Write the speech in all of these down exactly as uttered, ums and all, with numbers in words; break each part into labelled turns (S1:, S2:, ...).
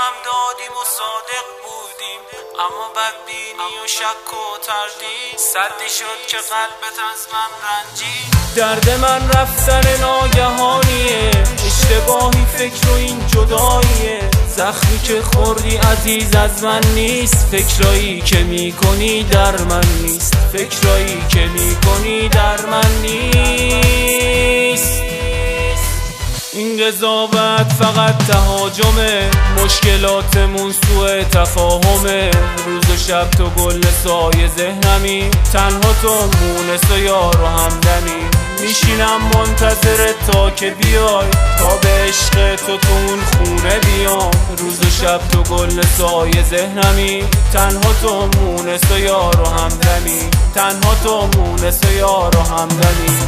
S1: هم دادیم و صادق بودیم، اما بدبینی و شک و تردید سدی شد که قلبت از من رنجید. درد من رفتن ناگهانیه، اشتباهی فکر و این جداییه. زخمی که خوردی عزیز از من نیست، فکرایی که میکنی در من نیست، فکرایی که میکنی در من نیست. این قضاوت فقط تهاجمه، مشکلاتمون سوء تفاهمه. روز و شب تو گل سایه ذهنمی، تنها تو مونس و یار و همدمی. میشینم منتظر تا که بیای، تا به عشق تو تو اون خونه بیام. روز و شب تو گل سایه ذهنمی، تنها تو مونس و یار و همدمی، تنها تو مونس و یار و همدمی.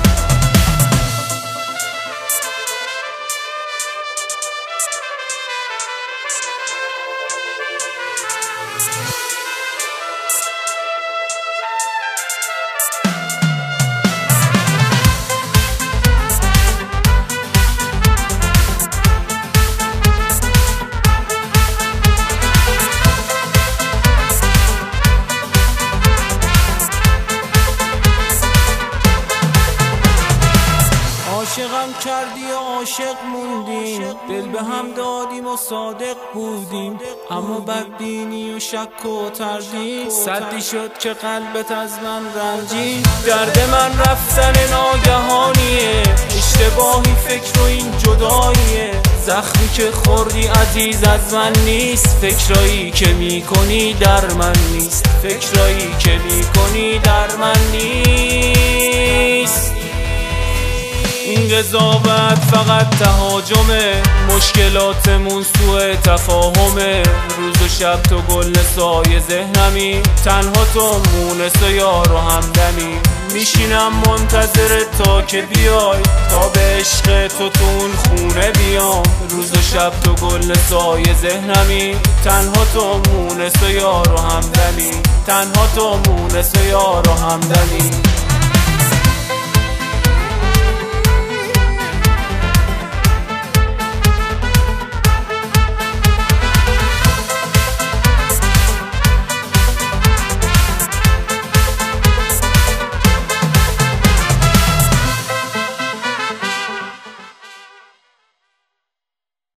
S1: عاشقم کردی و عاشق موندیم، دل به هم دادیم و صادق بودیم، اما بدبینی و شک و تردید سدی شد که قلبت از من رنجید. درد من رفتن ناگهانیه، اشتباهی فکر و این جداییه. زخمی که خوردی عزیز از من نیست، فکرایی که میکنی در من نیست، فکرایی که میکنی در من نیست. این قضاوت فقط تهاجمه، مشکلاتمون سوء تفاهمه. روز و شب تو گل سایه ذهنمی، تنها تو مونس و یار و همدمی. میشینم منتظر تا که بیای، تا به عشق تو تو اون خونه بیام. روز و شب تو گل سایه ذهنمی، تنها تو مونس و یار و همدمی، تنها تو مونس و یار و همدمی.